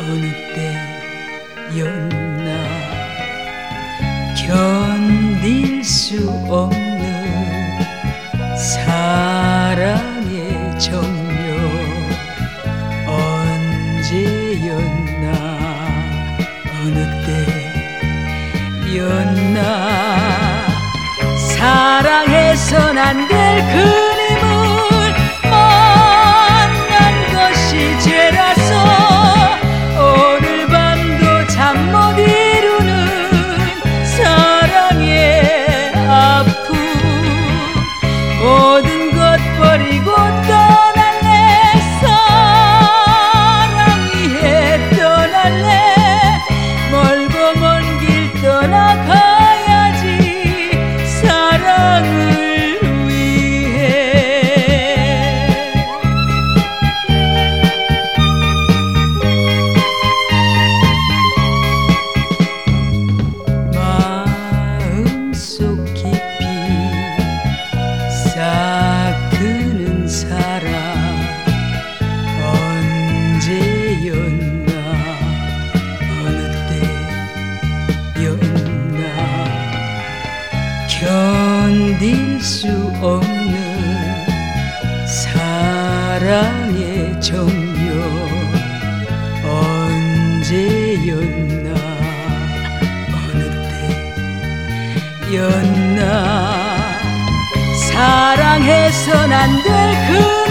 어느 때였나. 견딜 수 없는 사랑의 정력 언제였나. 어느 때였나. 사랑해선 안 될 그님을 만난 것이 죄라서 오늘 밤도 잠 못 이루는 사랑의 아픔. 모든 것 버리고 떠날래. 사랑 위해 떠날래. 멀고 먼 길 떠나가야지 사랑을 위해. 마음속 깊이 싹 드는 사랑 언제였나. 어느 때였나. 견딜 수 없는 사랑의 정력 언제였나. 어느 때였나. 사랑해선 안 될 그